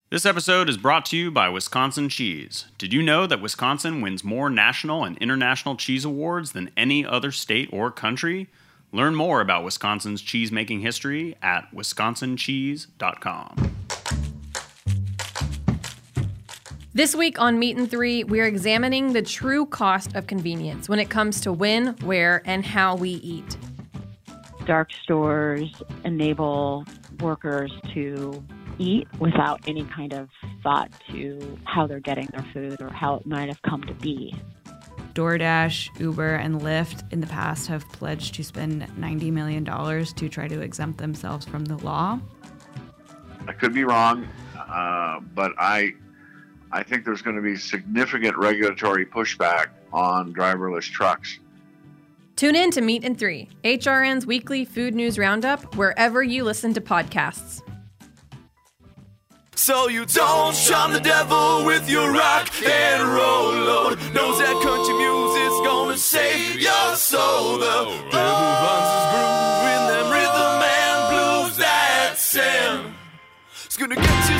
This episode is brought to you by Wisconsin Cheese. Did you know that Wisconsin wins more national and international cheese awards than any other state or country? Learn more about Wisconsin's cheese-making history at wisconsincheese.com. This week on Meat and Three, we're examining the true cost of convenience when it comes to when, where, and how we eat. Dark stores enable workers to eat without any kind of thought to how they're getting their food or how it might have come to be. DoorDash, Uber, and Lyft in the past have pledged to spend $90 million to try to exempt themselves from the law. I could be wrong, but I think there's going to be significant regulatory pushback on driverless trucks. Tune in to Meat and Three, HRN's weekly food news roundup, wherever you listen to podcasts. So you don't shun the devil with your rock and roll load. Knows that country music's gonna save your soul. The devil runs his groove in them rhythm and blues that sing. It's gonna get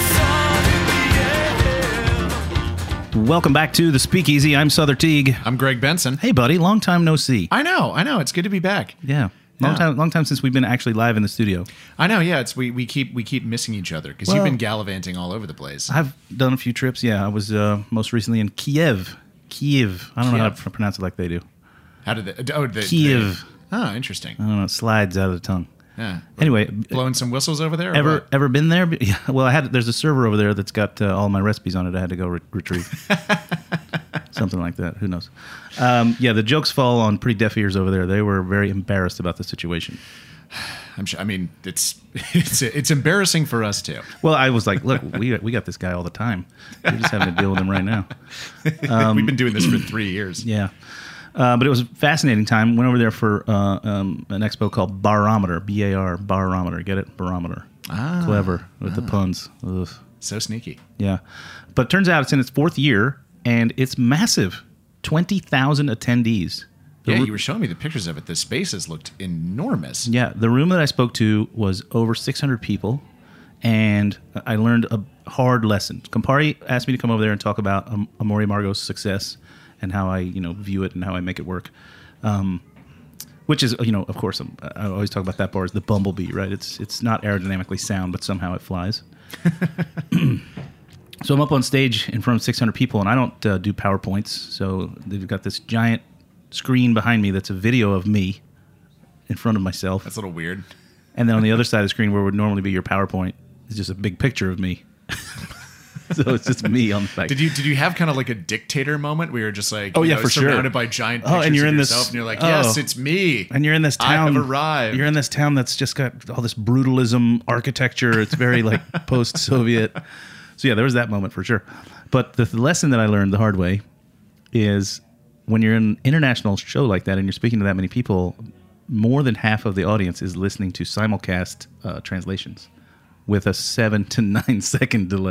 you some in the end. Welcome back to the Speakeasy. I'm Souther Teague. I'm Greg Benson. Hey, buddy. Long time no see. I know. It's good to be back. Yeah. Long time since we've been actually live in the studio. I know. Yeah, we keep missing each other because you've been gallivanting all over the place. I've done a few trips. Yeah, I was most recently in Kiev. I don't know how to pronounce it like they do. How did they? Kiev. Interesting. I don't know. It slides out of the tongue. Yeah. Anyway, blowing some whistles over there. Ever been there? Yeah, well, there's a server over there that's got all my recipes on it. I had to go retrieve. Something like that. Who knows? Yeah, the jokes fall on pretty deaf ears over there. They were very embarrassed about the situation. I'm sure. I mean, it's embarrassing for us too. Well, I was like, look, we got this guy all the time. We're just having to deal with him right now. We've been doing this for 3 years. Yeah. But it was a fascinating time. Went over there for an expo called Barometer, B-A-R, Barometer. Get it? Barometer. Clever with the puns. Ugh. So sneaky. Yeah. But it turns out it's in its fourth year, and it's massive. 20,000 attendees. You were showing me the pictures of it. The spaces looked enormous. Yeah. The room that I spoke to was over 600 people, and I learned a hard lesson. Campari asked me to come over there and talk about Amor y Amargo's success and how I, view it and how I make it work. Which is, of course, I always talk about that bar as the bumblebee, right? It's not aerodynamically sound, but somehow it flies. So I'm up on stage in front of 600 people, and I don't do PowerPoints. So they've got this giant screen behind me that's a video of me in front of myself. That's a little weird. And then on the other side of the screen, where would normally be your PowerPoint, is just a big picture of me. So it's just me on the back. Did you have kind of like a dictator moment where you're just like, for sure, surrounded by giant pictures and you're of in yourself, and you're like, yes, it's me. And you're in this town. I have arrived. You're in this town that's just got all this brutalism architecture. It's very like post-Soviet. So yeah, there was that moment for sure. But the lesson that I learned the hard way is when you're in an international show like that and you're speaking to that many people, more than half of the audience is listening to simulcast translations with a 7 to 9 second delay.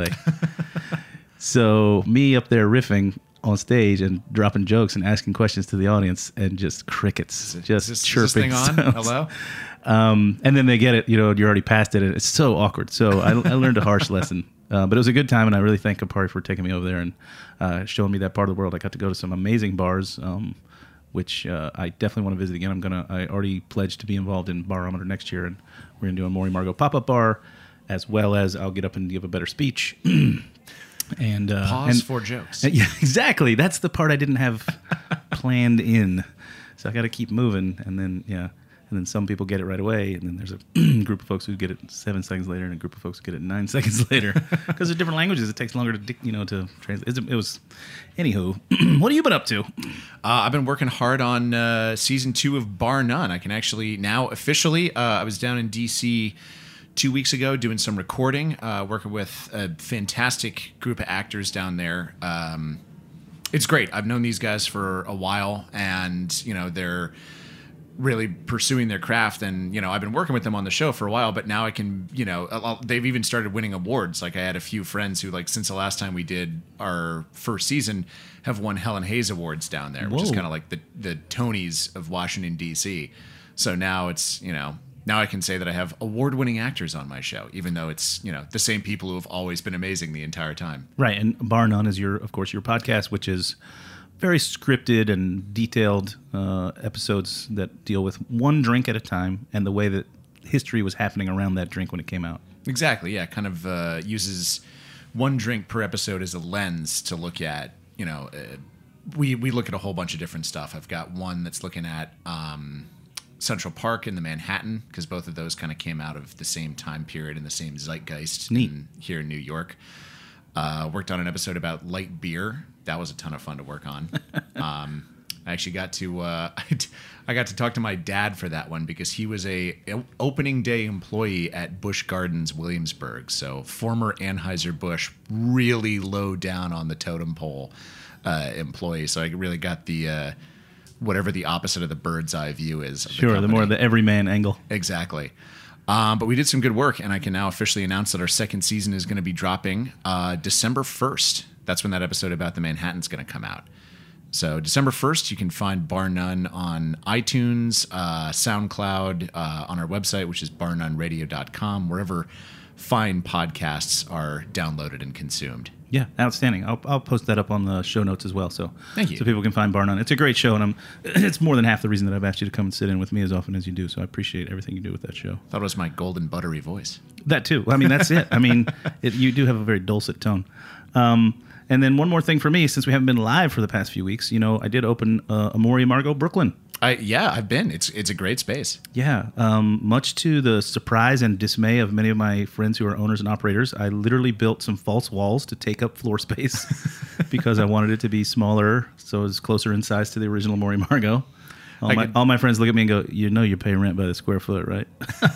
So me up there riffing on stage and dropping jokes and asking questions to the audience and just crickets, just chirping. Is this thing on? Hello? And then they get it, you're already past it, and it's so awkward. So I learned a harsh lesson. But it was a good time, and I really thank Campari for taking me over there and showing me that part of the world. I got to go to some amazing bars, which I definitely want to visit again. I already pledged to be involved in Barometer next year, and we're going to do a Amor y Amargo pop-up bar, as well as I'll get up and give a better speech. And Pause for jokes. Yeah, exactly. That's the part I didn't have planned in. So I got to keep moving, and then some people get it right away, and then there's a group of folks who get it 7 seconds later, and a group of folks who get it 9 seconds later. Because they're different languages, it takes longer to to translate. It was, anywho. What have you been up to? I've been working hard on season 2 of Bar None. I can actually now officially. I was down in DC 2 weeks ago doing some recording, working with a fantastic group of actors down there. It's great. I've known these guys for a while, and they're really pursuing their craft, and I've been working with them on the show for a while, but now I can they've even started winning awards. Like I had a few friends who, like, since the last time we did our first season, have won Helen Hayes awards down there. Which is kind of like the Tonys of Washington DC. So now it's now I can say that I have award-winning actors on my show, even though it's, the same people who have always been amazing the entire time. Right, and Bar None is of course, your podcast, which is very scripted and detailed episodes that deal with one drink at a time and the way that history was happening around that drink when it came out. Exactly, yeah. Kind of uses one drink per episode as a lens to look at, we look at a whole bunch of different stuff. I've got one that's looking at Central Park in the Manhattan, because both of those kind of came out of the same time period and the same zeitgeist here in New York. Worked on an episode about light beer. That was a ton of fun to work on. I actually got to I got to talk to my dad for that one because he was a opening day employee at Busch Gardens, Williamsburg. So former Anheuser-Busch, really low down on the totem pole employee. So I really got the whatever the opposite of the bird's eye view is. Of sure, the more the everyman angle. Exactly. But we did some good work, and I can now officially announce that our second season is going to be dropping December 1st. That's when that episode about the Manhattan's going to come out. So December 1st, you can find Bar None on iTunes, SoundCloud, on our website, which is barnuneradio.com, wherever fine podcasts are downloaded and consumed. Yeah, outstanding. I'll post that up on the show notes as well. So thank you. So people can find Bar None. It's a great show, and it's more than half the reason that I've asked you to come and sit in with me as often as you do. So I appreciate everything you do with that show. Thought it was my golden buttery voice. That too. I mean, that's it. I mean, you do have a very dulcet tone. And then one more thing for me, since we haven't been live for the past few weeks, I did open Amore Margot Brooklyn. I've been. It's a great space. Yeah. Much to the surprise and dismay of many of my friends who are owners and operators, I literally built some false walls to take up floor space because I wanted it to be smaller, so it was closer in size to the original Amore Margot. All my friends look at me and go, you pay rent by the square foot, right?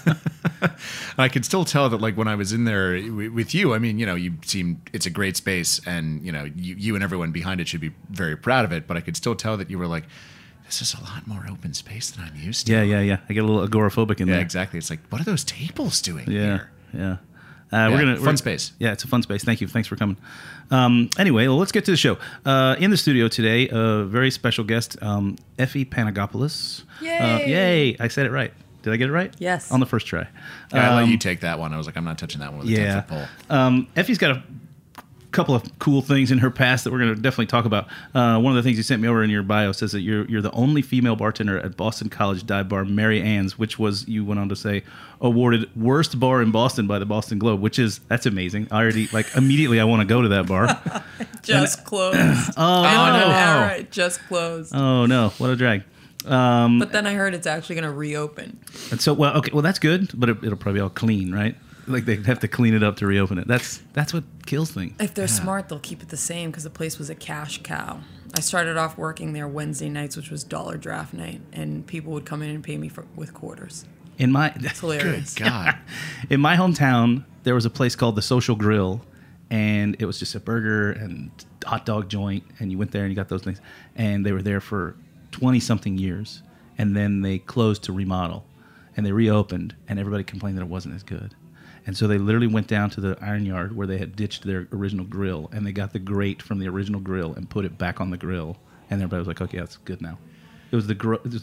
I could still tell that, like, when I was in there with you, I mean, you seem, it's a great space, and, you and everyone behind it should be very proud of it, but I could still tell that you were like, this is a lot more open space than I'm used to. Yeah. I get a little agoraphobic in there. Yeah, exactly. It's like, what are those tables doing here? Yeah. Fun space. Yeah, it's a fun space. Thank you. Thanks for coming. Anyway, well, let's get to the show. In the studio today, a very special guest, Effie Panagopoulos. Yay! I said it right. Did I get it right? Yes. On the first try. I let you take that one. I was like, I'm not touching that one with a 10-foot pole. Effie's got a couple of cool things in her past that we're going to definitely talk about. One of the things you sent me over in your bio says that you're the only female bartender at Boston College dive bar Mary Ann's, which was, you went on to say, awarded worst bar in Boston by the Boston Globe, that's amazing. I already, immediately I want to go to that bar. Just closed. Oh, no. It just closed. Oh, no. What a drag. But then I heard it's actually going to reopen. And so, that's good, but it'll probably be all clean, right? Like they have to clean it up to reopen it. That's what kills things. If they're smart, they'll keep it the same because the place was a cash cow. I started off working there Wednesday nights, which was dollar draft night, and people would come in and pay me with quarters. It's hilarious. Good God. In my hometown, there was a place called the Social Grill, and it was just a burger and hot dog joint, and you went there and you got those things, and they were there for 20-something years, and then they closed to remodel, and they reopened, and everybody complained that it wasn't as good. And so they literally went down to the iron yard where they had ditched their original grill, and they got the grate from the original grill and put it back on the grill, and everybody was like, "Okay, that's good now." It was the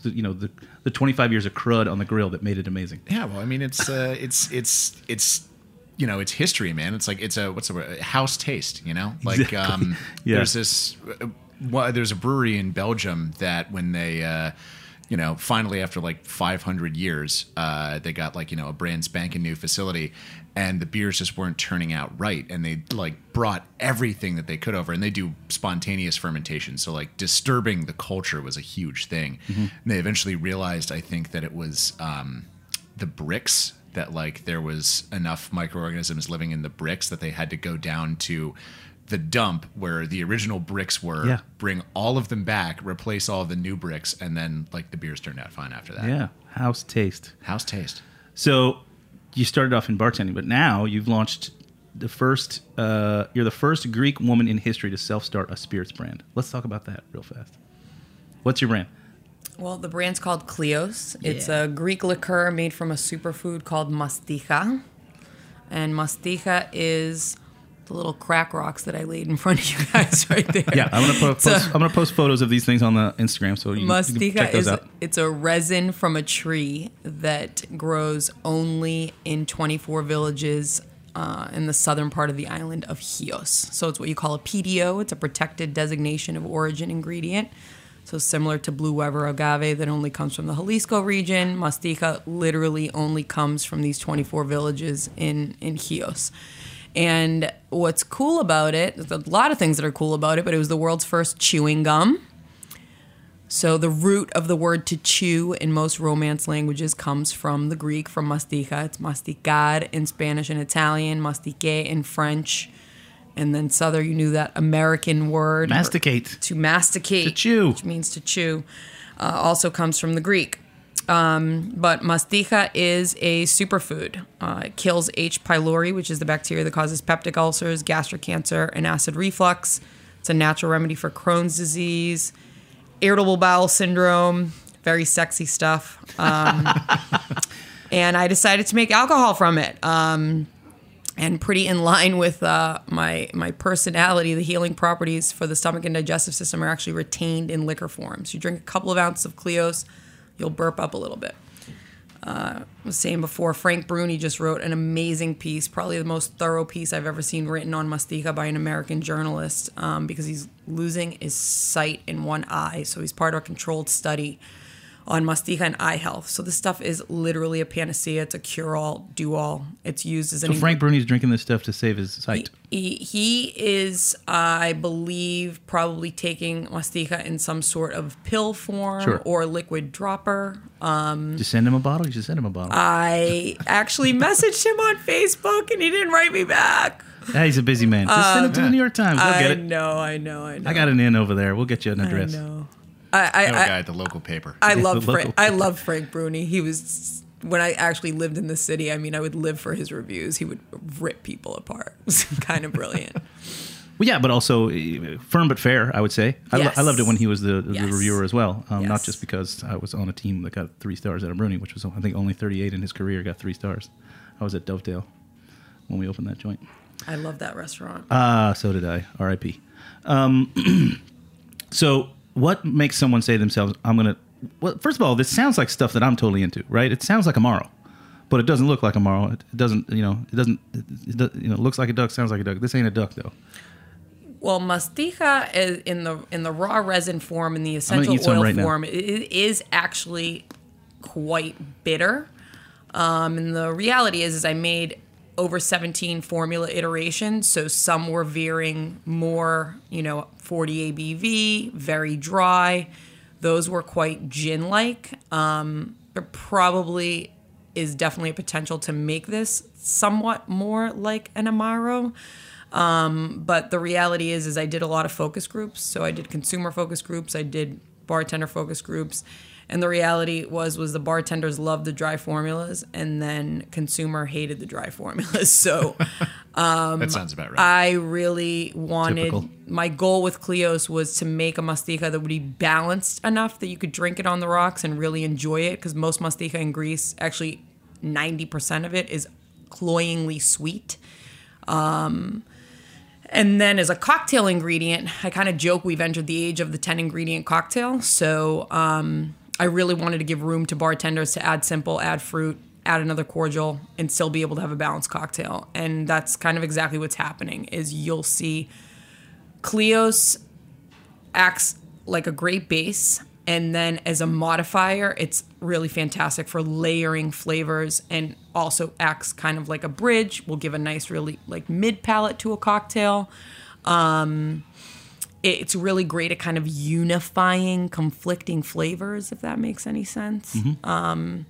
25 years of crud on the grill that made it amazing. Yeah, well, I mean, it's history, man. It's like it's a house taste, Like Exactly. there's a brewery in Belgium that when they finally after 500 years, they got a brand spanking new facility, and the beers just weren't turning out right, and they brought everything that they could over, and they do spontaneous fermentation, so disturbing the culture was a huge thing. Mm-hmm. And they eventually realized, I think, that it was the bricks, that there was enough microorganisms living in the bricks that they had to go down to the dump where the original bricks were, bring all of them back, replace all of the new bricks, and then the beers turned out fine after that. Yeah, house taste. So you started off in bartending, but now you've launched you're the first Greek woman in history to self-start a spirits brand. Let's talk about that real fast. What's your brand? Well, the brand's called Kleos. It's a Greek liqueur made from a superfood called mastija. And mastija is the little crack rocks that I laid in front of you guys right there. Yeah, I'm gonna post photos of these things on the Instagram, so you can check those out. It's a resin from a tree that grows only in 24 villages in the southern part of the island of Chios. So it's what you call a PDO. It's a protected designation of origin ingredient. So similar to blue Weber agave that only comes from the Jalisco region, Mastica literally only comes from these 24 villages in Chios. And what's cool about it, there's a lot of things that are cool about it, but it was the world's first chewing gum. So the root of the word to chew in most Romance languages comes from the Greek, from mastica. It's masticar in Spanish and Italian, mastique in French. And then Souther, you knew that American word. Masticate. To masticate. To chew. Which means to chew. Also comes from the Greek. But mastica is a superfood. It kills H. pylori, which is the bacteria that causes peptic ulcers, gastric cancer, and acid reflux. It's a natural remedy for Crohn's disease, irritable bowel syndrome, very sexy stuff. And I decided to make alcohol from it. And pretty in line with my personality, the healing properties for the stomach and digestive system are actually retained in liquor forms. You drink a couple of ounces of Kleos, you'll burp up a little bit. I was saying before, Frank Bruni just wrote an amazing piece, probably the most thorough piece I've ever seen written on mastica by an American journalist, because he's losing his sight in one eye. So he's part of a controlled study on mastica and eye health. So this stuff is literally a panacea. It's a cure-all, do-all. It's used as an... So Frank Bruni's drinking this stuff to save his sight. He is, I believe, probably taking mastica in some sort of pill form or liquid dropper. Just send him a bottle? You should send him a bottle. I actually messaged him on Facebook and he didn't write me back. Yeah, he's a busy man. Just send him to the New York Times. We'll get it. I know. I got an in over there. We'll get you an address. I know. I know a guy at the local paper. I love Frank Bruni. He was, when I actually lived in the city, I mean, I would live for his reviews. He would rip people apart. It was kind of brilliant. Well, yeah, but also firm but fair, I would say. Yes. I loved it when he was the reviewer as well. Not just because I was on a team that got 3 stars out of Bruni, which was, I think, only 38 in his career got 3 stars. I was at Dovetail when we opened that joint. I love that restaurant. So did I. R.I.P. So... what makes someone say to themselves, I'm going to... Well, first of all, this sounds like stuff that I'm totally into, right? It sounds like Amaro, but it doesn't look like Amaro. It doesn't, it looks like a duck, sounds like a duck. This ain't a duck, though. Well, mastica is in the raw resin form, in the essential oil form, it is actually quite bitter. And the reality is I made over 17 formula iterations, so some were veering more, 40 ABV, very dry. Those were quite gin-like. There probably is definitely a potential to make this somewhat more like an Amaro. But the reality is I did a lot of focus groups. So I did consumer focus groups, I did bartender focus groups. And the reality was the bartenders loved the dry formulas, and then consumer hated the dry formulas. So that sounds about right. I really wanted, my goal with Kleos was to make a mastica that would be balanced enough that you could drink it on the rocks and really enjoy it, because most mastica in Greece, actually 90% of it is cloyingly sweet. And then as a cocktail ingredient, I kind of joke we've entered the age of the 10 ingredient cocktail. So I really wanted to give room to bartenders to add simple, add fruit, add another cordial, and still be able to have a balanced cocktail. And that's kind of exactly what's happening, is you'll see Kleos acts like a great base, and then as a modifier, it's really fantastic for layering flavors, and also acts kind of like a bridge. Will give a nice, really like mid palate to a cocktail. It's really great at kind of unifying conflicting flavors, if that makes any sense. Mm-hmm.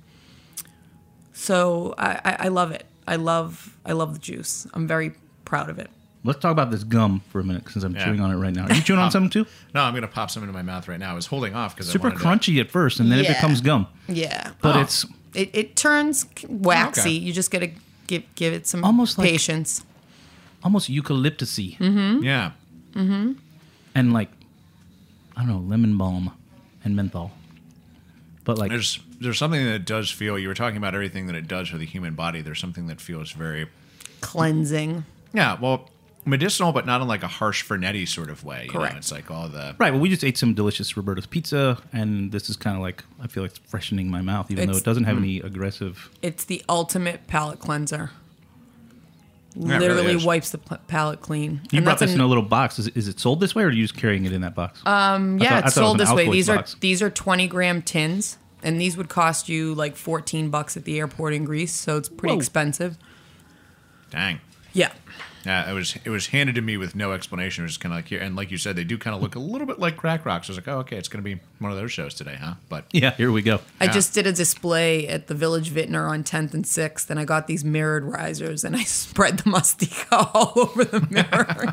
So I love it. I love the juice. I'm very proud of it. Let's talk about this gum for a minute, since I'm chewing on it right now. Are you chewing on something too? No, I'm going to pop some into my mouth right now. I was holding off because super crunchy at first, and then it becomes gum. Yeah, but it turns waxy. Okay. You just got to give it some patience. Almost eucalyptus-y. Mm-hmm. Yeah. Mm-hmm. And like, I don't know, lemon balm and menthol. But like, there's something that does feel. You were talking about everything that it does for the human body. There's something that feels very cleansing. Yeah, well, medicinal, but not in like a harsh Fernetti sort of way. Correct. It's like all the Right. Well, we just ate some delicious Roberta's pizza, and this is kind of like, I feel like it's freshening my mouth, even though it doesn't have any aggressive. It's the ultimate palate cleanser. Yeah, it Literally really is. wipes the palate clean. You And brought that's this in a little box. Is it sold this way, or are you just carrying it in that box? Yeah, I it's thought it was sold an this way. Altoids These box. are 20-gram tins, and these would cost you like $14 at the airport in Greece, so it's pretty Whoa. expensive. dang. Yeah. Yeah, it was handed to me with no explanation. It was just kind of like here, and like you said, they do kind of look a little bit like Crack Rocks. I was like, oh, okay, it's going to be one of those shows today, huh? But Yeah, here we go. I just did a display at the Village Vintner on 10th and 6th, and I got these mirrored risers, and I spread the mastika all over the mirror.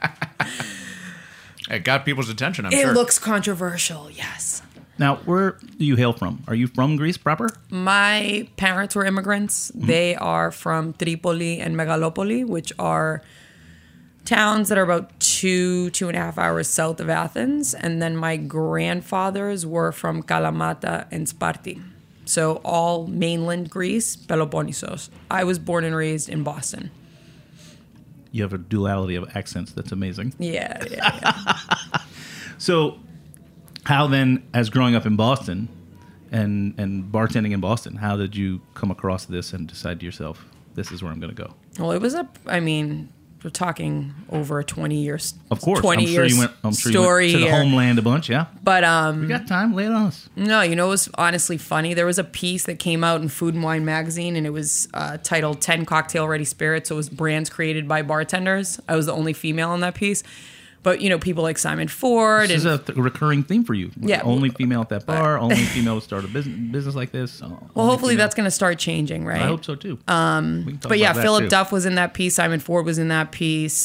it got people's attention, I'm It sure. looks controversial, yes. Now, where do you hail from? Are you from Greece proper? My parents were immigrants. They are from Tripoli and Megalopoli, which are towns that are about 2.5 hours south of Athens. And then my grandfathers were from Kalamata and Sparti. So all mainland Greece, Peloponnesos. I was born and raised in Boston. You have a duality of accents. That's amazing. Yeah. So, how then, as growing up in Boston and bartending in Boston, how did you come across this and decide to yourself, this is where I'm going to go? Well, it was we're talking over a 20-year Of course. 20 I'm sure years you went story to the here. homeland a bunch, yeah? But We got time. Lay it on us. no, it was honestly funny. There was a piece that came out in Food and Wine magazine, and it was titled 10 Cocktail Ready Spirits. So it was brands created by bartenders. I was the only female on that piece. But, people like Simon Ford. This is and, a recurring theme for you. Yeah. Only female at that bar, only female to start a business like this. well, hopefully that's going to start changing, right? I hope so, too. We can talk But yeah, about that, Philip too. Duff was in that piece. Simon Ford was in that piece.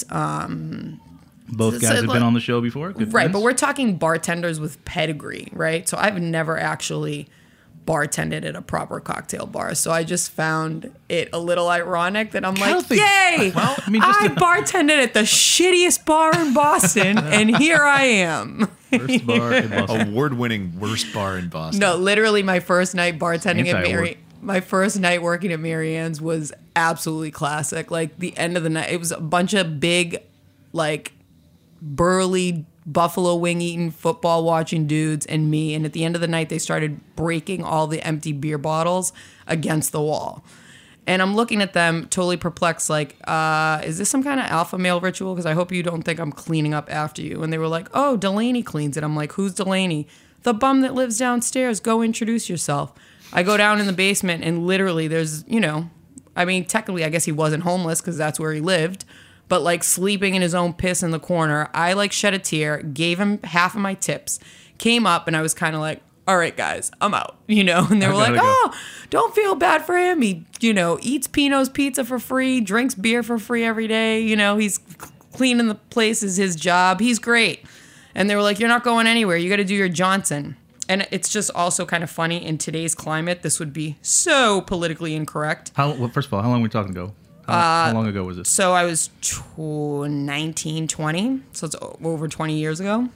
Both guys have been on the show before. Good Right, friends. but we're talking bartenders with pedigree, right? So I've never actually bartended at a proper cocktail bar. So I just found it a little ironic that I'm like, don't think- yay! Well, I mean, just I bartended at the shittiest bar in Boston, and here I am. First bar in Boston. Award-winning worst bar in Boston. No, literally my first night bartending at Anti-award. my first night working at Marianne's was absolutely classic. Like the end of the night, it was a bunch of big, like burly buffalo wing eating, football watching dudes and me. And at the end of the night, they started breaking all the empty beer bottles against the wall. And I'm looking at them totally perplexed, like, is this some kind of alpha male ritual? Because I hope you don't think I'm cleaning up after you. And they were like, oh, Delaney cleans it. I'm like, who's Delaney? The bum that lives downstairs. Go introduce yourself. I go down in the basement and literally there's, technically I guess he wasn't homeless because that's where he lived. But like sleeping in his own piss in the corner, I like shed a tear, gave him half of my tips, came up, and I was kind of like, all right, guys, I'm out, And they were like, gotta go. oh, don't feel bad for him. He, eats Pino's pizza for free, drinks beer for free every day. He's cleaning the place is his job. He's great. And they were like, you're not going anywhere. You got to do your Johnson. And it's just also kind of funny in today's climate. This would be so politically incorrect. First of all, how long are we talking ago? How long ago was this? So I was 19, 20. So it's over 20 years ago.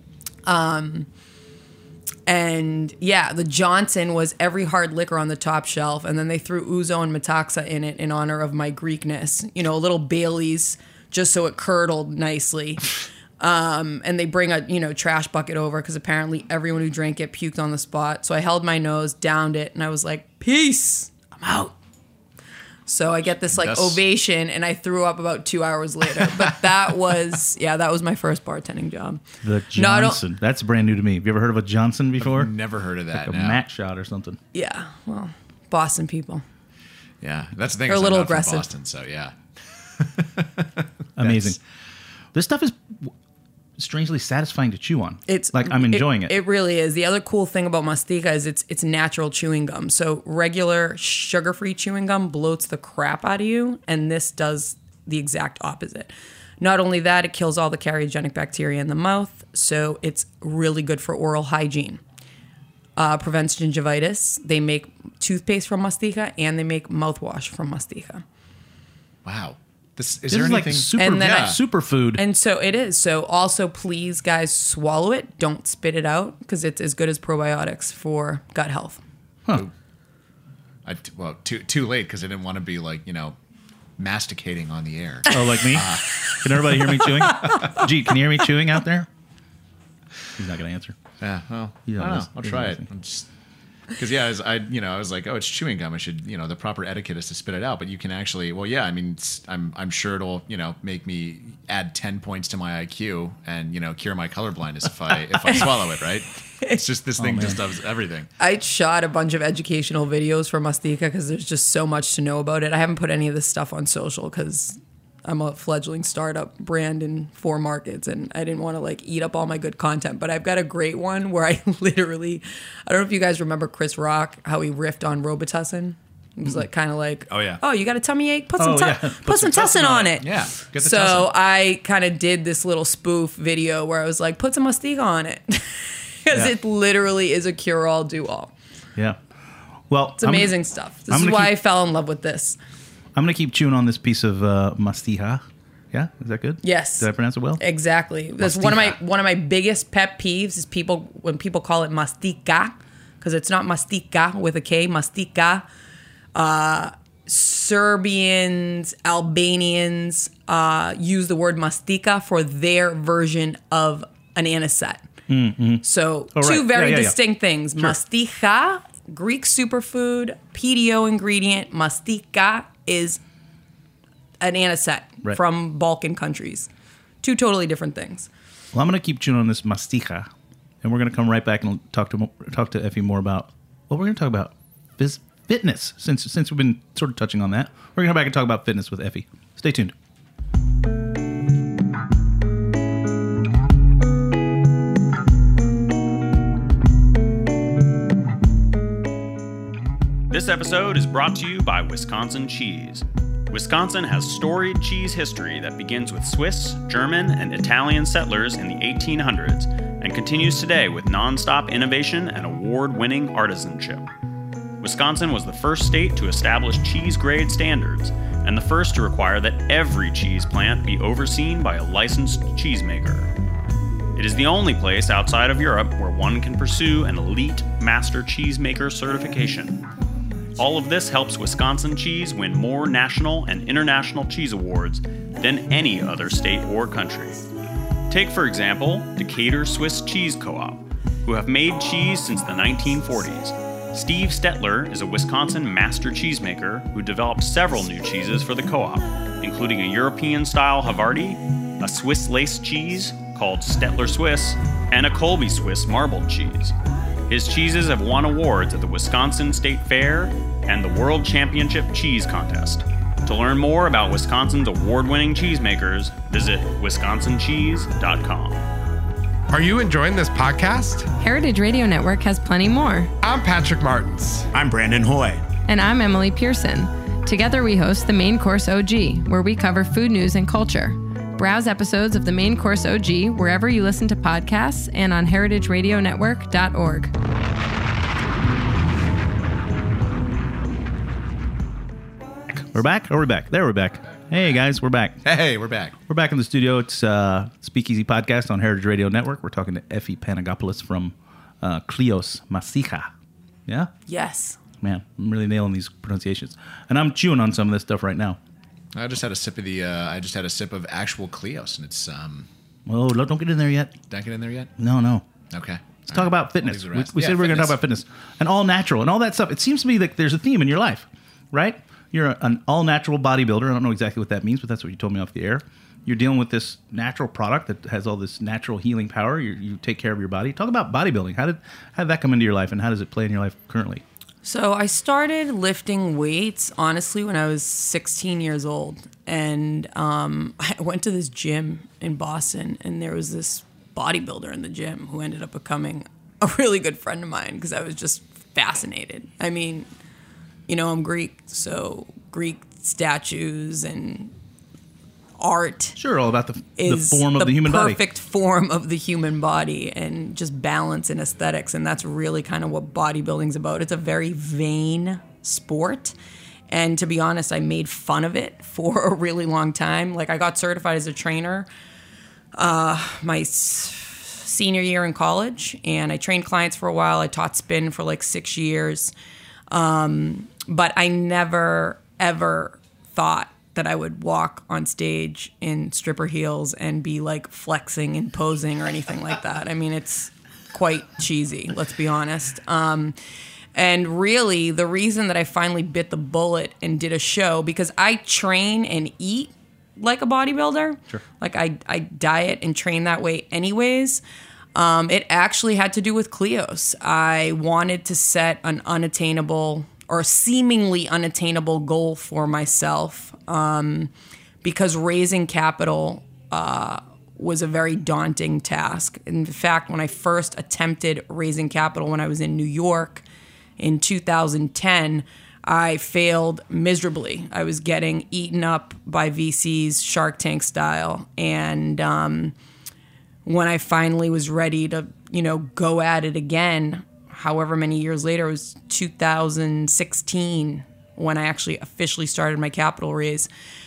And yeah, the Johnson was every hard liquor on the top shelf. And then they threw Ouzo and Metaxa in it in honor of my Greekness. A little Bailey's just so it curdled nicely. And they bring a, trash bucket over because apparently everyone who drank it puked on the spot. So I held my nose, downed it, and I was like, peace, I'm out. So I get this like ovation, and I threw up about 2 hours later. But that was my first bartending job. The Johnson. That's brand new to me. Have you ever heard of a Johnson before? I've never heard of that. Like a mat shot or something. Yeah, well, Boston people. Yeah, that's the thing. They're a I'm little not from aggressive. Boston, so yeah. Amazing. This stuff is strangely satisfying to chew on. It's like I'm enjoying it. It really is. The other cool thing about mastica is it's natural chewing gum. So regular sugar-free chewing gum bloats the crap out of you, and this does the exact opposite. Not only that, it kills all the carcinogenic bacteria in the mouth, so it's really good for oral hygiene. Prevents gingivitis. They make toothpaste from mastica, and they make mouthwash from mastica. Wow. Is This there is like anything? superfood. And so it is. So also, please, guys, swallow it. Don't spit it out because it's as good as probiotics for gut health. Huh. Too late because I didn't want to be like masticating on the air. Oh, like me? Can everybody hear me chewing? Gee, can you hear me chewing out there? He's not going to answer. Yeah, well, You I don't don't know. listen. I'll You try don't it. listen. I'm just because I was like, oh, it's chewing gum. I should, the proper etiquette is to spit it out. But you can actually, well, yeah. I mean, I'm sure it'll, make me add 10 points to my IQ and cure my color blindness if I swallow it. Right? It's just this thing just does everything. I shot a bunch of educational videos for Mastika because there's just so much to know about it. I haven't put any of this stuff on social because I'm a fledgling startup brand in 4 markets, and I didn't want to eat up all my good content. But I've got a great one where I don't know if you guys remember Chris Rock, how he riffed on Robitussin. It was Oh, yeah. oh, you got a tummy ache? Put Oh, some yeah. put some Tussin on it. Yeah. Get the So Tussin. I kind of did this little spoof video where I was like, put some Mastika on it. Because it literally is a cure-all, do-all. Yeah. Well, It's amazing stuff. This is why I fell in love with this. I'm going to keep chewing on this piece of mastija. Yeah? Is that good? Yes. Did I pronounce it well? Exactly. That's one of my biggest pet peeves is when people call it mastika, because it's not mastika with a K, mastika. Serbians, Albanians use the word mastika for their version of an anisette. Mm-hmm. So Oh, right. two very Yeah. distinct things. Sure. Mastija, Greek superfood, PDO ingredient. Mastika is an anisette Right. from Balkan countries. Two totally different things. Well, I'm going to keep chewing on this mastija, and we're going to come right back and talk to Effie more about what we're going to talk about. Fitness, since we've been sort of touching on that. We're going to come back and talk about fitness with Effie. Stay tuned. This episode is brought to you by Wisconsin Cheese. Wisconsin has storied cheese history that begins with Swiss, German, and Italian settlers in the 1800s and continues today with nonstop innovation and award-winning artisanship. Wisconsin was the first state to establish cheese grade standards and the first to require that every cheese plant be overseen by a licensed cheesemaker. It is the only place outside of Europe where one can pursue an elite master cheesemaker certification. All of this helps Wisconsin Cheese win more national and international cheese awards than any other state or country. Take, for example, Decatur Swiss Cheese Co-op, who have made cheese since the 1940s. Steve Stetler is a Wisconsin master cheesemaker who developed several new cheeses for the co-op, including a European-style Havarti, a Swiss lace cheese called Stetler Swiss, and a Colby Swiss marbled cheese. His cheeses have won awards at the Wisconsin State Fair and the World Championship Cheese Contest. To learn more about Wisconsin's award-winning cheesemakers, visit wisconsincheese.com. Are you enjoying this podcast? Heritage Radio Network has plenty more. I'm Patrick Martins. I'm Brandon Hoy. And I'm Emily Pearson. Together we host the Main Course OG, where we cover food news and culture. Browse episodes of the Main Course OG wherever you listen to podcasts and on heritageradionetwork.org. We're back? We're back. There we're back. Hey, guys, we're back. Hey, we're back. We're back in the studio. It's Speakeasy Podcast on Heritage Radio Network. We're talking to Effie Panagopoulos from Kleos Mastija. Yeah? Yes. Man, I'm really nailing these pronunciations. And I'm chewing on some of this stuff right now. I just had a sip of actual Kleos, and it's Oh, don't get in there yet. Did I get in there yet? No. Okay. Let's talk about fitness. I'll leave the rest. We said we were going to talk about fitness and all natural and all that stuff. It seems to me like there's a theme in your life, right? You're an all natural bodybuilder. I don't know exactly what that means, but that's what you told me off the air. You're dealing with this natural product that has all this natural healing power. You take care of your body. Talk about bodybuilding. How did that come into your life, and how does it play in your life currently? So I started lifting weights, honestly, when I was 16 years old. And I went to this gym in Boston, and there was this bodybuilder in the gym who ended up becoming a really good friend of mine because I was just fascinated. I mean, I'm Greek, so Greek statues and art. Sure, all about the form of the human body. Perfect form of the human body and just balance and aesthetics. And that's really kind of what bodybuilding's about. It's a very vain sport. And to be honest, I made fun of it for a really long time. Like, I got certified as a trainer my senior year in college, and I trained clients for a while. I taught spin for like 6 years. But I never, ever thought that I would walk on stage in stripper heels and be like flexing and posing or anything like that. I mean, it's quite cheesy, let's be honest. And really, the reason that I finally bit the bullet and did a show, because I train and eat like a bodybuilder. Sure. Like I diet and train that way anyways. It actually had to do with Kleos. I wanted to set an unattainable or seemingly unattainable goal for myself because raising capital was a very daunting task. In fact, when I first attempted raising capital when I was in New York in 2010, I failed miserably. I was getting eaten up by VCs, Shark Tank style. And when I finally was ready to, go at it again, however many years later, it was 2016 when I actually officially started my capital raise.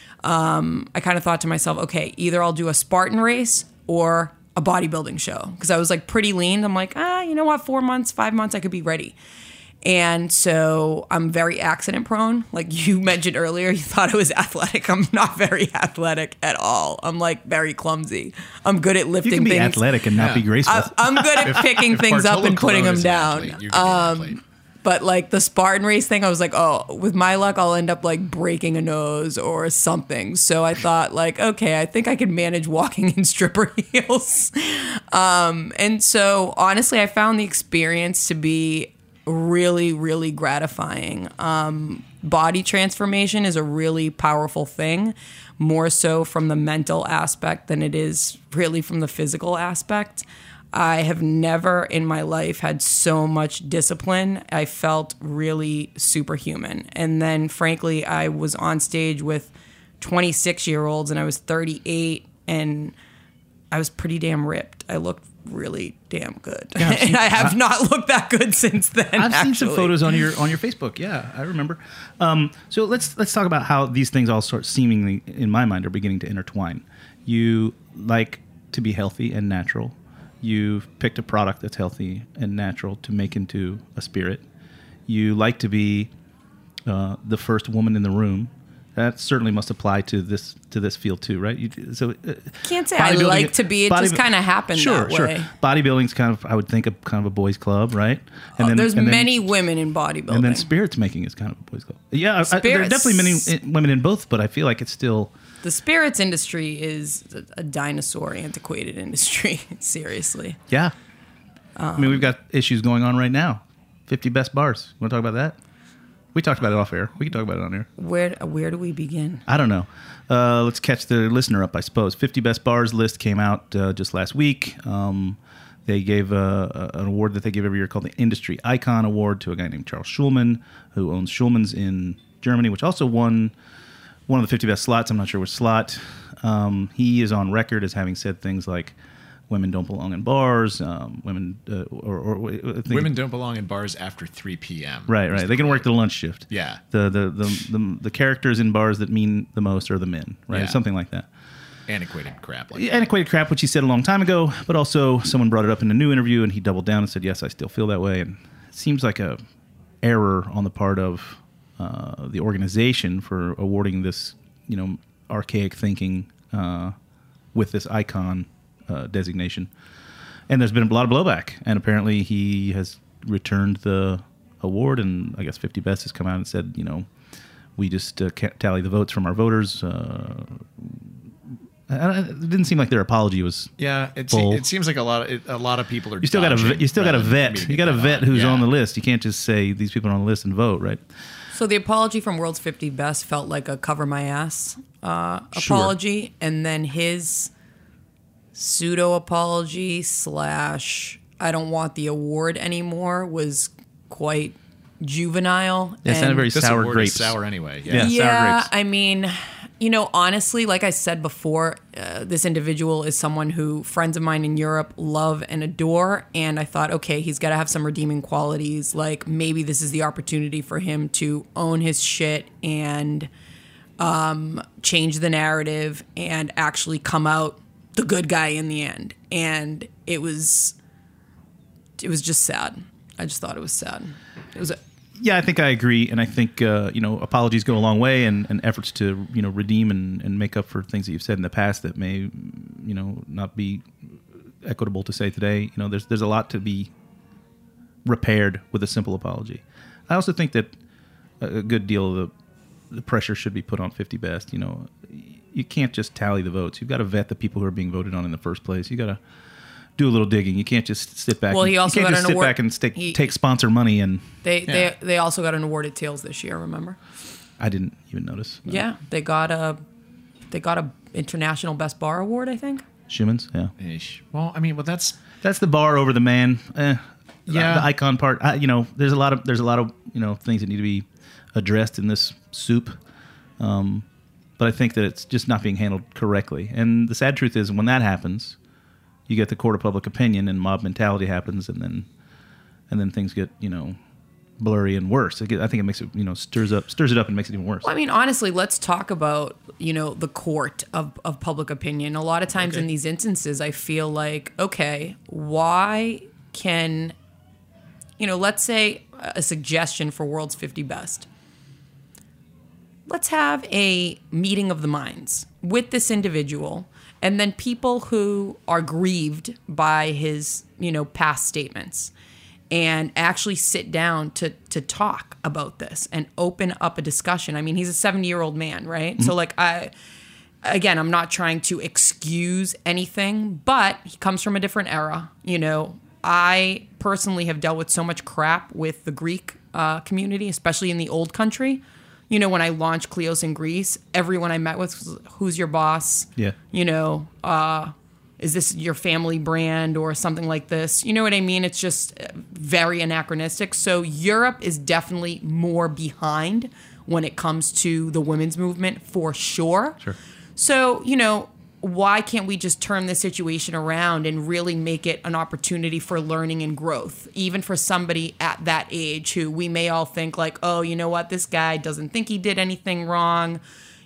I kind of thought to myself, okay, either I'll do a Spartan race or a bodybuilding show. Because I was like pretty lean. I'm like, you know what, 4 months, 5 months, I could be ready. And so I'm very accident prone. Like you mentioned earlier, you thought I was athletic. I'm not very athletic at all. I'm like very clumsy. I'm good at lifting You can be things. athletic and not be graceful. I'm good at picking things up and putting them down. But like the Spartan race thing, I was like, oh, with my luck, I'll end up like breaking a nose or something. So I thought like, okay, I think I can manage walking in stripper heels. And so honestly, I found the experience to be really, really gratifying. Body transformation is a really powerful thing, more so from the mental aspect than it is really from the physical aspect. I have never in my life had so much discipline. I felt really superhuman. And then, frankly, I was on stage with 26-year-olds and I was 38 and I was pretty damn ripped. I looked really damn good. Yeah, and I have not looked that good since then. I've seen some photos on your Facebook. Yeah, I remember. So let's talk about how these things all sort of seemingly, in my mind, are beginning to intertwine. You like to be healthy and natural. You've picked a product that's healthy and natural to make into a spirit. You like to be the first woman in the room. That certainly must apply to this field too, right? Can't say I like to be. It just kind of happened that way. Sure. Bodybuilding's kind of, I would think, kind of a boys' club, right? And there's many women in bodybuilding. And then spirits making is kind of a boys' club. Yeah, there are definitely many women in both, but I feel like it's still... The spirits industry is a dinosaur, antiquated industry. Seriously. Yeah. I mean, we've got issues going on right now. 50 best bars. Want to talk about that? We talked about it off air. We can talk about it on air. Where do we begin? I don't know. Let's catch the listener up, I suppose. 50 best bars list came out just last week. They gave an award that they give every year called the Industry Icon Award to a guy named Charles Schulman, who owns Schulman's in Germany, which also won one of the 50 best slots. I'm not sure which slot. He is on record as having said things like, women don't belong in bars. Women don't belong in bars after 3 p.m. Right. They can work the lunch shift. Yeah. The characters in bars that mean the most are the men, right? Yeah. Something like that. Antiquated crap. Antiquated crap, which he said a long time ago, but also someone brought it up in a new interview, and he doubled down and said, yes, I still feel that way. And it seems like a error on the part of the organization for awarding this, archaic thinking with this icon designation. And there's been a lot of blowback, and apparently he has returned the award, and I guess 50 Best has come out and said, we just can't tally the votes from our voters. It didn't seem like their apology was it seems like a lot of people are you still got to vet you got to vet who's on the list. You can't just say these people are on the list and vote, right? So the apology from World's 50 Best felt like a cover my ass apology, and then his pseudo apology / I don't want the award anymore was quite juvenile. It sounded very sour grapes. Sour anyway. Yeah, sour grapes. I mean, honestly, like I said before, this individual is someone who friends of mine in Europe love and adore, and I thought, okay, he's got to have some redeeming qualities. Like maybe this is the opportunity for him to own his shit and change the narrative and actually come out the good guy in the end. And it was just sad. I just thought it was sad. It was Yeah, I think I agree, and I think apologies go a long way, and efforts to redeem and make up for things that you've said in the past that may not be equitable to say today. There's a lot to be repaired with a simple apology. I also think that a good deal of the pressure should be put on 50 Best. You can't just tally the votes. You've got to vet the people who are being voted on in the first place. You got to do a little digging. You can't just sit back. Well, he also got an award. Back and take sponsor money and. They also got an award at Tails this year. Remember? I didn't even notice. No. Yeah, they got a international best bar award, I think. Schumann's, yeah. Well, I mean, that's the bar over the man. Yeah, the icon part. There's a lot of things that need to be addressed in this soup. But I think that it's just not being handled correctly. And the sad truth is, when that happens, you get the court of public opinion, and mob mentality happens, and then things get blurry and worse. I think it makes it stirs it up and makes it even worse. Well, I mean, honestly, let's talk about the court of public opinion. A lot of times in these instances, I feel like, okay, why can let's say a suggestion for World's 50 Best. Let's have a meeting of the minds with this individual, and then people who are grieved by his, past statements, and actually sit down to talk about this and open up a discussion. I mean, he's a 70-year-old man, right? Mm-hmm. So, I'm not trying to excuse anything, but he comes from a different era. I personally have dealt with so much crap with the Greek community, especially in the old country. When I launched Kleos in Greece, everyone I met with was, who's your boss? Yeah. Is this your family brand or something like this? You know what I mean? It's just very anachronistic. So Europe is definitely more behind when it comes to the women's movement, for sure. Sure. So, why can't we just turn this situation around and really make it an opportunity for learning and growth, even for somebody at that age who we may all think like, oh, you know what, this guy doesn't think he did anything wrong.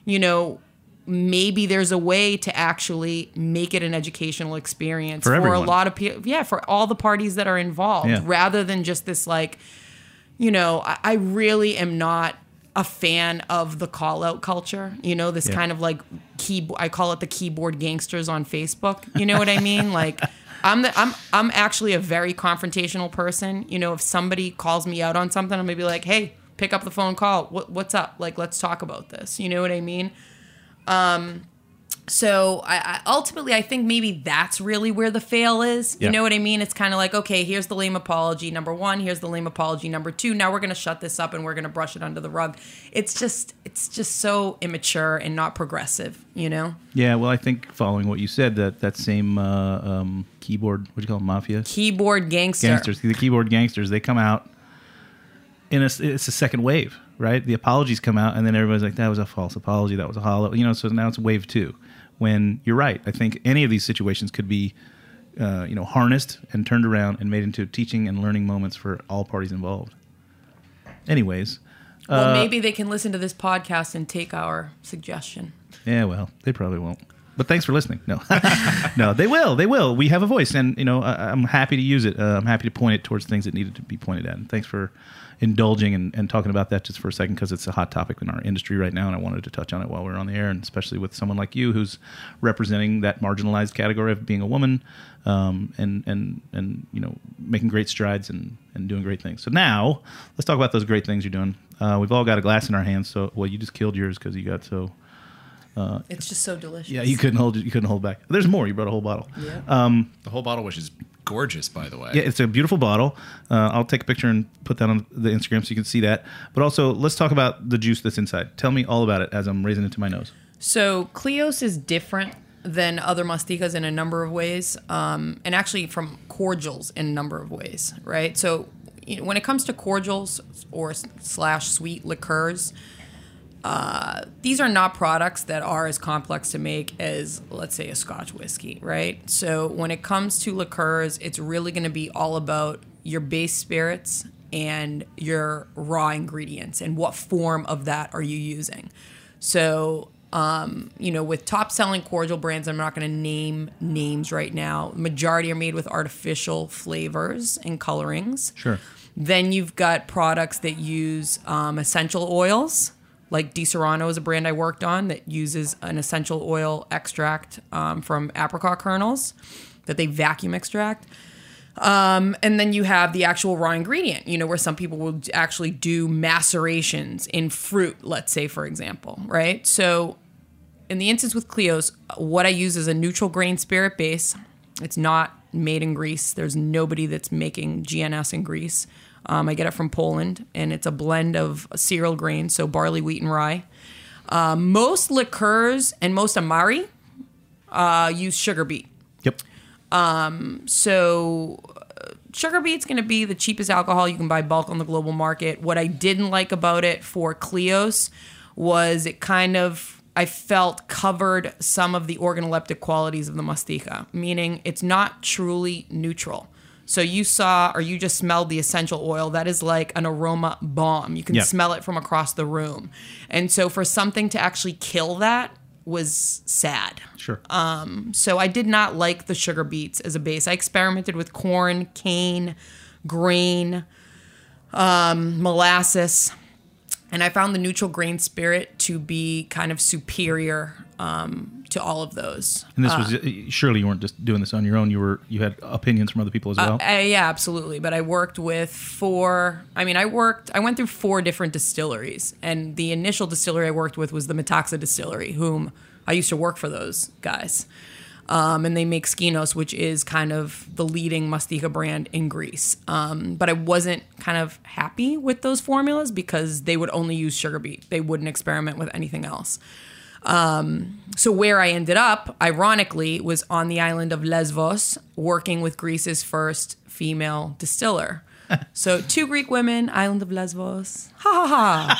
Maybe there's a way to actually make it an educational experience for a lot of people. Yeah, for all the parties that are involved, rather than just this like, I really am not a fan of the call out culture, this kind of like I call it the keyboard gangsters on Facebook. You know what I mean? Like I'm actually a very confrontational person. If somebody calls me out on something, I'm gonna be like, hey, pick up the phone, call. What's up? Like, let's talk about this. You know what I mean? So I ultimately, I think maybe that's really where the fail is. You know what I mean? It's kind of like, okay, here's the lame apology number one. Here's the lame apology number two. Now we're going to shut this up and we're going to brush it under the rug. It's just so immature and not progressive, Yeah, well, I think following what you said, that same keyboard, what do you call them, mafia? Keyboard gangsters. The keyboard gangsters, they come out, it's a second wave, right? The apologies come out, and then everybody's like, that was a false apology, that was a hollow, so now it's wave two. When you're right, I think any of these situations could be, harnessed and turned around and made into teaching and learning moments for all parties involved. Anyways. Well, maybe they can listen to this podcast and take our suggestion. Yeah, well, they probably won't. But thanks for listening. No, no, they will. They will. We have a voice, and I'm happy to use it. I'm happy to point it towards things that needed to be pointed at. And thanks for indulging and talking about that just for a second, because it's a hot topic in our industry right now, and I wanted to touch on it while we're on the air, and especially with someone like you who's representing that marginalized category of being a woman, and making great strides and doing great things. So now let's talk about those great things you're doing. We've all got a glass in our hands. So you just killed yours because you got so. It's just so delicious. Yeah, you couldn't hold back. There's more. You brought a whole bottle. Yeah. The whole bottle, which is gorgeous, by the way. Yeah, it's a beautiful bottle. I'll take a picture and put that on the Instagram so you can see that. But also, let's talk about the juice that's inside. Tell me all about it as I'm raising it to my nose. So Kleos is different than other masticas in a number of ways, and actually from cordials in a number of ways, right? So when it comes to cordials or / sweet liqueurs, these are not products that are as complex to make as, let's say, a Scotch whiskey, right? So when it comes to liqueurs, it's really going to be all about your base spirits and your raw ingredients and what form of that are you using. So, with top-selling cordial brands, I'm not going to name names right now. The majority are made with artificial flavors and colorings. Sure. Then you've got products that use essential oils. Like Di Serrano is a brand I worked on that uses an essential oil extract from apricot kernels that they vacuum extract. And then you have the actual raw ingredient, where some people will actually do macerations in fruit, let's say, for example, right? So in the instance with Kleos, what I use is a neutral grain spirit base. It's not made in Greece. There's nobody that's making GNS in Greece. I get it from Poland, and it's a blend of cereal grains, so barley, wheat, and rye. Most liqueurs and most Amari use sugar beet. Yep. So sugar beet's going to be the cheapest alcohol you can buy bulk on the global market. What I didn't like about it for Kleos was it kind of, I felt, covered some of the organoleptic qualities of the mastica, meaning it's not truly neutral. So you saw, or you just smelled the essential oil. That is like an aroma bomb. You can smell it from across the room. And so for something to actually kill that was sad. Sure. So I did not like the sugar beets as a base. I experimented with corn, cane, grain, molasses, and I found the neutral grain spirit to be kind of superior to all of those. And this was surely you weren't just doing this on your own. You had opinions from other people as well. Yeah, absolutely. But I worked with I went through 4 different distilleries, and the initial distillery I worked with was the Metaxa Distillery, whom I used to work for those guys. And they make Skinos, which is kind of the leading mastika brand in Greece. But I wasn't kind of happy with those formulas because they would only use sugar beet. They wouldn't experiment with anything else. So where I ended up, ironically, was on the island of Lesvos, working with Greece's first female distiller. So 2 Greek women, island of Lesvos. Ha ha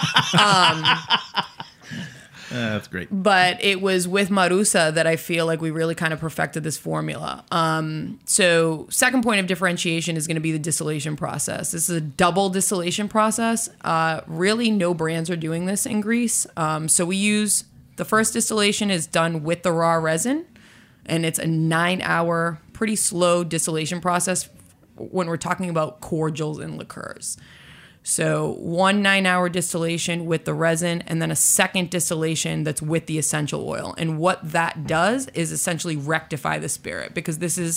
ha. That's great. But it was with Marusa that I feel like we really kind of perfected this formula. So second point of differentiation is going to be the distillation process. This is a double distillation process. Really no brands are doing this in Greece. So we use, the first distillation is done with the raw resin, and it's a 9-hour, pretty slow distillation process when we're talking about cordials and liqueurs. So 1 9-hour distillation with the resin, and then a second distillation that's with the essential oil. And what that does is essentially rectify the spirit, because this is,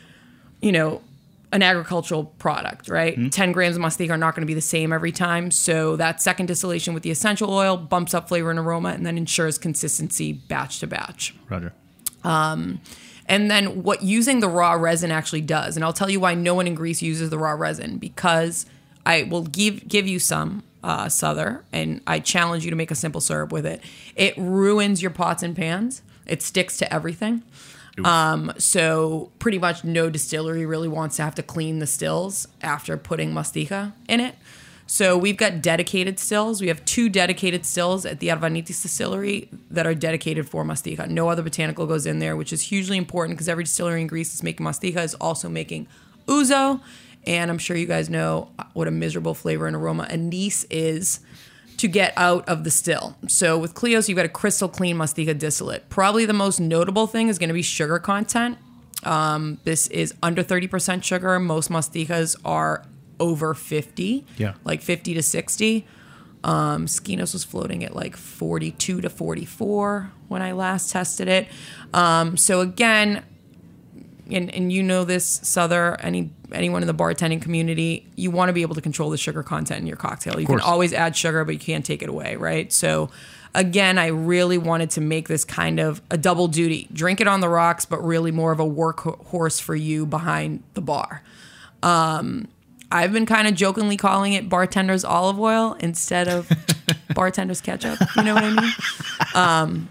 an agricultural product, right? Mm-hmm. 10 grams of mastica are not going to be the same every time. So that second distillation with the essential oil bumps up flavor and aroma, and then ensures consistency batch to batch. Roger. And then what using the raw resin actually does, and I'll tell you why no one in Greece uses the raw resin, because I will give you some, Souther, and I challenge you to make a simple syrup with it. It ruins your pots and pans. It sticks to everything. So pretty much no distillery really wants to have to clean the stills after putting mastika in it. So we've got dedicated stills. We have 2 dedicated stills at the Arvanitis distillery that are dedicated for mastika. No other botanical goes in there, which is hugely important because every distillery in Greece that's making mastika is also making ouzo. And I'm sure you guys know what a miserable flavor and aroma anise is to get out of the still. So with Kleos, you've got a crystal clean mastika distillate. Probably the most notable thing is going to be sugar content. This is under 30% sugar. Most mastikas are over 50, like 50 to 60. Skinos was floating at like 42 to 44 when I last tested it. So again, and you know this, Souther, anyone in the bartending community, you want to be able to control the sugar content in your cocktail. You can always add sugar, but you can't take it away, right? So again, I really wanted to make this kind of a double duty. Drink it on the rocks, but really more of a workhorse for you behind the bar. I've been kind of jokingly calling it bartender's olive oil instead of bartender's ketchup. You know what I mean?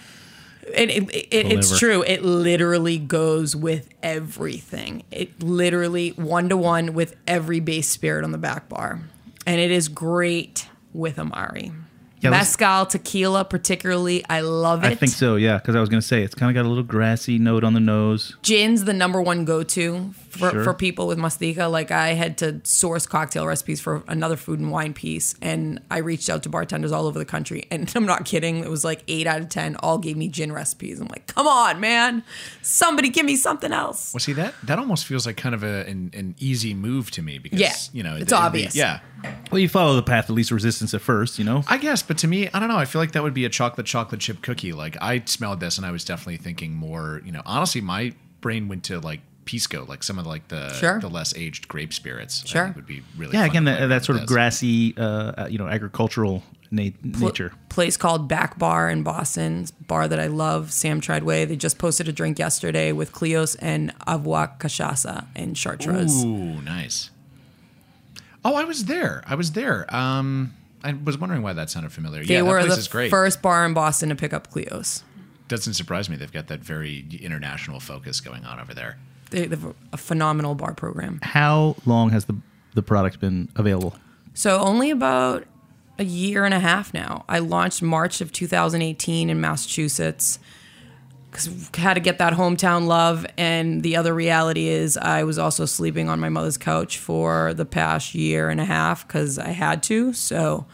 It's true. It literally goes with everything. It literally 1-to-1 with every base spirit on the back bar. And it is great with Amari. Yeah, Mezcal, tequila particularly, I love it. I think so, yeah, because I was going to say, it's kind of got a little grassy note on the nose. Gin's the number 1 go-to for people with Mastika. Like I had to source cocktail recipes for another food and wine piece, and I reached out to bartenders all over the country, and I'm not kidding, it was like 8 out of 10 all gave me gin recipes. I'm like, come on, man, somebody give me something else. Well, see, that almost feels like kind of an easy move to me because, it's obvious. Yeah. Well, you follow the path of least resistance at first, I guess, but to me, I don't know. I feel like that would be a chocolate chip cookie. Like I smelled this and I was definitely thinking more, honestly, my brain went to like Pisco, like some of like the less aged grape spirits. Sure. I think would be really yeah. fun Again, that sort of this. grassy, agricultural nature. Place called Back Bar in Boston, it's a bar that I love. Sam Treadway. They just posted a drink yesterday with Clios and Avoir Cachaça and Chartreuse. Ooh, nice. Oh, I was there. I was wondering why that sounded familiar. They were that place the is great. first bar in Boston to pick up Clios. Doesn't surprise me. They've got that very international focus going on over there. They have a phenomenal bar program. How long has the product been available? So only about a year and a half now. I launched March of 2018 in Massachusetts because we had to get that hometown love. And the other reality is I was also sleeping on my mother's couch for the past year and a half because I had to. So,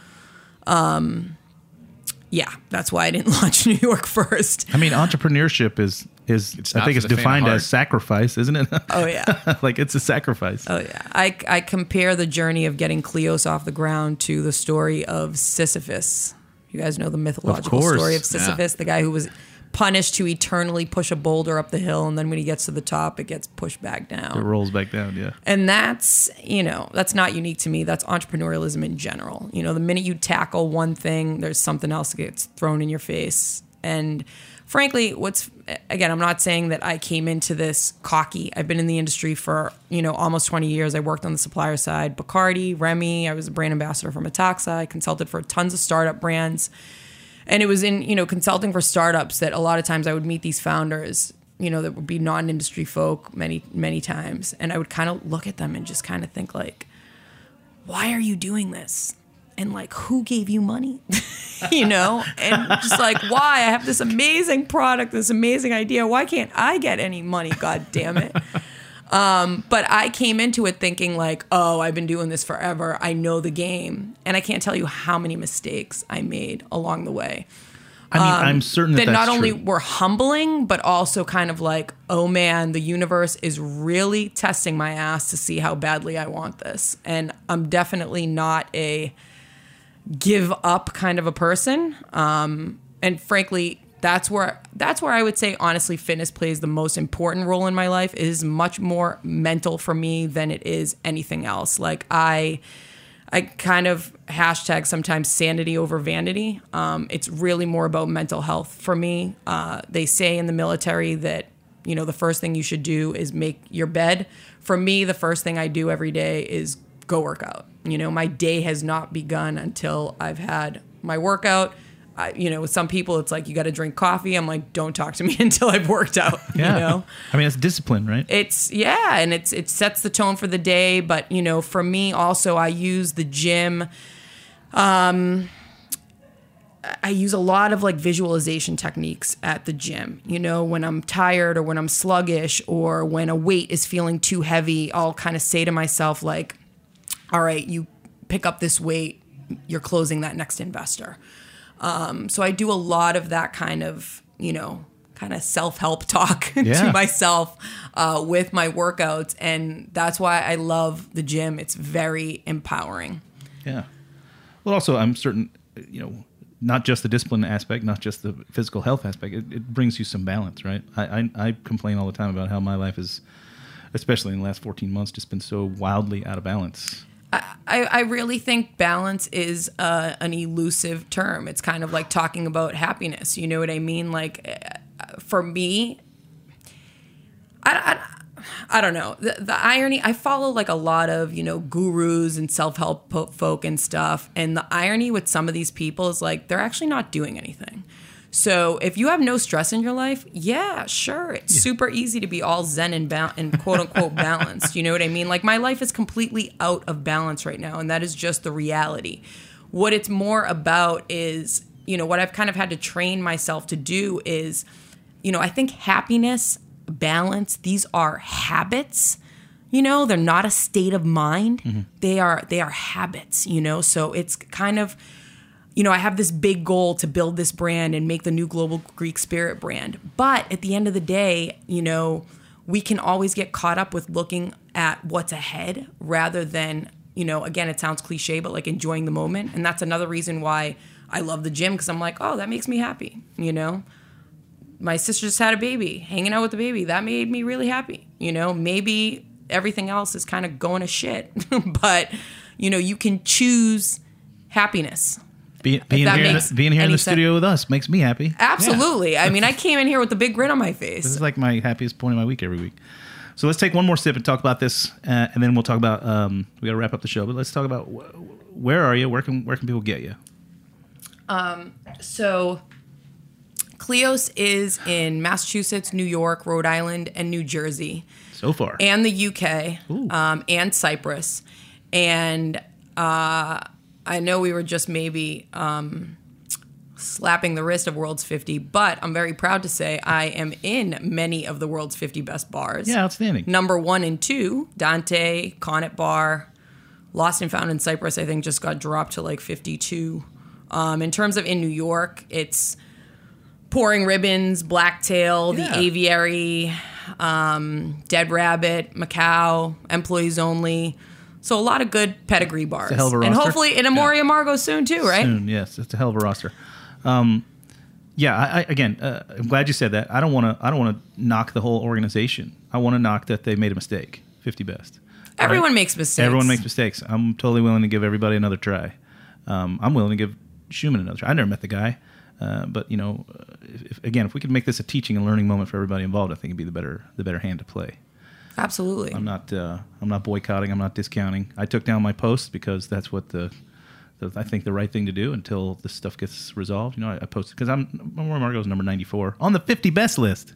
yeah, that's why I didn't launch New York first. I mean, entrepreneurship is I think it's defined as sacrifice, isn't it? Oh, yeah. Like it's a sacrifice. Oh, yeah. I compare the journey of getting Clios off the ground to the story of Sisyphus. You guys know the mythological story of Sisyphus, the guy who was punished to eternally push a boulder up the hill, and then when he gets to the top, it gets pushed back down. It rolls back down, yeah. And that's, that's not unique to me. That's entrepreneurialism in general. The minute you tackle one thing, there's something else that gets thrown in your face. And frankly, I'm not saying that I came into this cocky. I've been in the industry for, almost 20 years. I worked on the supplier side, Bacardi, Remy. I was a brand ambassador for Metaxa. I consulted for tons of startup brands. And it was in, consulting for startups that a lot of times I would meet these founders, that would be non-industry folk many, many times. And I would kind of look at them and just kind of think like, why are you doing this? And like, who gave you money? And just like, why? I have this amazing product, this amazing idea. Why can't I get any money? God damn it. But I came into it thinking like, oh, I've been doing this forever. I know the game. And I can't tell you how many mistakes I made along the way. I mean, I'm certain that not that's only true. were humbling, but also kind of like, oh man, the universe is really testing my ass to see how badly I want this. And I'm definitely not a give up kind of a person. And frankly, that's where I would say, honestly, fitness plays the most important role in my life. It is much more mental for me than it is anything else. Like I kind of hashtag sometimes sanity over vanity. It's really more about mental health for me. They say in the military that, the first thing you should do is make your bed. For me, the first thing I do every day is go work out. My day has not begun until I've had my workout. With some people, it's like you got to drink coffee. I'm like, don't talk to me until I've worked out. Yeah. I mean, it's discipline, right? And it sets the tone for the day. But for me, also, I use the gym. I use a lot of like visualization techniques at the gym. When I'm tired or when I'm sluggish or when a weight is feeling too heavy, I'll kind of say to myself like, all right, you pick up this weight, you're closing that next investor. So I do a lot of that kind of, self-help talk to myself with my workouts. And that's why I love the gym. It's very empowering. Yeah. Well, also, I'm certain, not just the discipline aspect, not just the physical health aspect, it brings you some balance, right? I complain all the time about how my life is, especially in the last 14 months, just been so wildly out of balance. I really think balance is an elusive term. It's kind of like talking about happiness. You know what I mean? Like, for me, I don't know. The irony, I follow like a lot of, gurus and self-help folk and stuff. And the irony with some of these people is like, they're actually not doing anything. So if you have no stress in your life, yeah, sure. It's super easy to be all zen and quote unquote balanced. You know what I mean? Like my life is completely out of balance right now. And that is just the reality. What it's more about is, what I've kind of had to train myself to do is, I think happiness, balance, these are habits they're not a state of mind. They are habits, so it's kind of, I have this big goal to build this brand and make the new Global Greek Spirit brand. But at the end of the day, we can always get caught up with looking at what's ahead rather than, again, it sounds cliche, but like enjoying the moment. And that's another reason why I love the gym, because I'm like, oh, that makes me happy, My sister just had a baby, hanging out with the baby. That made me really happy. Maybe everything else is kind of going to shit, but, you can choose happiness. Being here in the studio with us makes me happy. Absolutely. Yeah. I mean, I came in here with a big grin on my face. This is like my happiest point of my week every week. So let's take one more sip and talk about this, and then we'll talk about, we got to wrap up the show, but let's talk about where are you? Where can people get you? So Kleos is in Massachusetts, New York, Rhode Island, and New Jersey. So far. And the UK, and Cyprus. And I know we were just maybe slapping the wrist of World's 50, but I'm very proud to say I am in many of the World's 50 best bars. Yeah, outstanding. Number 1 and 2, Dante, Connaught Bar, Lost and Found in Cyprus, I think just got dropped to like 52. In terms of in New York, it's Pouring Ribbons, Blacktail, The Aviary, Dead Rabbit, Macau, Employees Only. So a lot of good pedigree bars. It's a hell of a roster. And hopefully in Amore Amargo soon too, right? Soon, yes. It's a hell of a roster. I'm glad you said that. I don't want to knock the whole organization. I want to knock that they made a mistake. 50 best. Everyone makes mistakes. Everyone makes mistakes. I'm totally willing to give everybody another try. I'm willing to give Schumann another try. I never met the guy, but if we could make this a teaching and learning moment for everybody involved, I think it'd be the better hand to play. Absolutely. I'm not boycotting. I'm not discounting. I took down my post because that's what I think the right thing to do until this stuff gets resolved. I posted because Amore Amargo's number 94 on the 50 best list.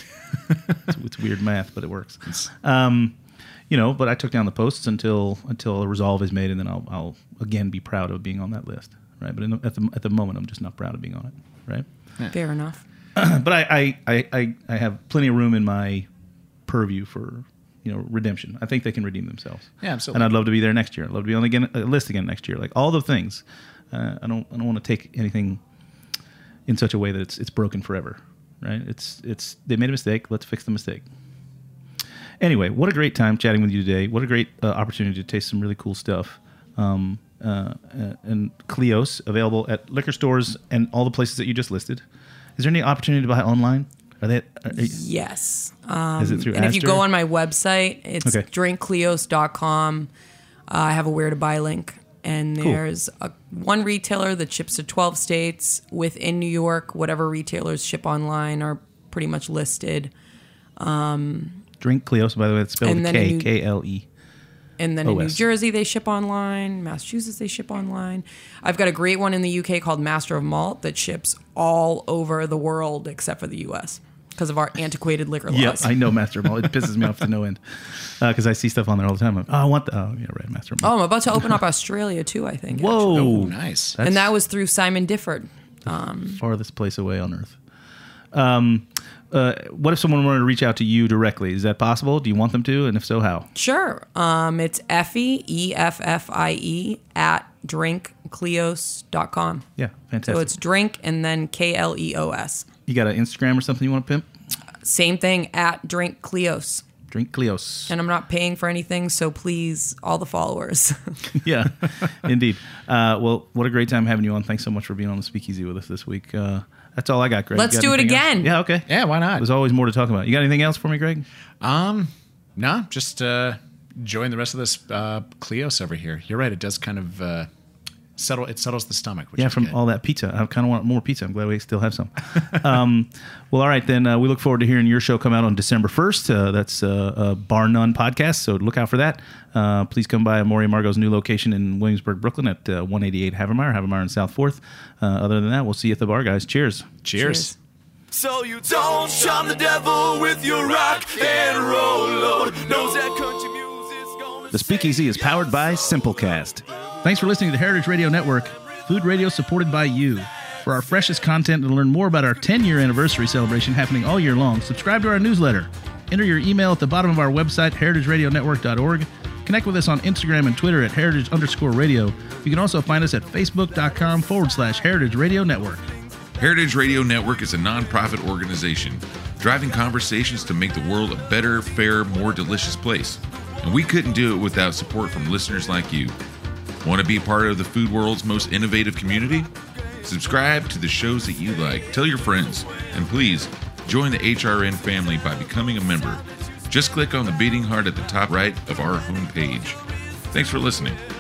It's weird math, but it works. But I took down the posts until a resolve is made, and then I'll again be proud of being on that list, right? But at the moment, I'm just not proud of being on it, right? Yeah. Fair enough. But I have plenty of room in my purview for redemption. I think they can redeem themselves. Yeah, absolutely. And I'd love to be there next year. I'd love to be on a list again next year. Like all the things. I don't want to take anything in such a way that it's broken forever, right? It's they made a mistake. Let's fix the mistake. Anyway, what a great time chatting with you today. What a great opportunity to taste some really cool stuff. And Kleos, available at liquor stores and all the places that you just listed. Is there any opportunity to buy online? Yes. Is it through and Astor? if you go on my website, it's drinkkleos.com. I have a where to buy link. And there's one retailer that ships to 12 states. Within New York, whatever retailers ship online are pretty much listed. Drink Kleos, by the way, it's spelled K-L-E. And then in New Jersey, they ship online. Massachusetts, they ship online. I've got a great one in the UK called Master of Malt that ships all over the world except for the US because of our antiquated liquor laws. Yeah, I know Master of Malt. It pisses me off to no end because I see stuff on there all the time. I want the... Oh, yeah, right, Master of Malt. Oh, I'm about to open up Australia too, I think. Whoa. Oh, nice. And that was through Simon Difford. Farthest place away on earth. What if someone wanted to reach out to you directly? Is that possible? Do you want them to? And if so, how? Sure. It's Effie, E-F-F-I-E, at drinkkleos.com. Yeah, fantastic. So it's drink and then K-L-E-O-S. You got an Instagram or something you want to pimp? Same thing, at drinkkleos. Drink Kleos. And I'm not paying for anything, so please, all the followers. Yeah, indeed. Well, what a great time having you on. Thanks so much for being on the Speakeasy with us this week. That's all I got, Greg. Let's do it again. Else? Yeah, okay. Yeah, why not? There's always more to talk about. You got anything else for me, Greg? No, just enjoying the rest of this Kleos over here. You're right, it does kind of settles the stomach. Which is from good. all that pizza. I kind of want more pizza. I'm glad we still have some. Well, all right, then we look forward to hearing your show come out on December 1st. That's Bar None Podcast, so look out for that. Please come by Amore Amargo's new location in Williamsburg, Brooklyn at 188 Havermeyer in South 4th. Other than that, we'll see you at the bar, guys. Cheers. Cheers. So you don't charm the devil with your rock and roll, Lord knows that country music's gonna The Speakeasy is powered by Simplecast. Thanks for listening to the Heritage Radio Network, food radio supported by you. For our freshest content and to learn more about our 10-year anniversary celebration happening all year long, subscribe to our newsletter. Enter your email at the bottom of our website, heritageradionetwork.org. Connect with us on Instagram and Twitter at heritage_radio. You can also find us at facebook.com/Heritage Radio Network. Heritage Radio Network is a nonprofit organization driving conversations to make the world a better, fairer, more delicious place. And we couldn't do it without support from listeners like you. Want to be part of the food world's most innovative community? Subscribe to the shows that you like, tell your friends, and please join the HRN family by becoming a member. Just click on the beating heart at the top right of our homepage. Thanks for listening.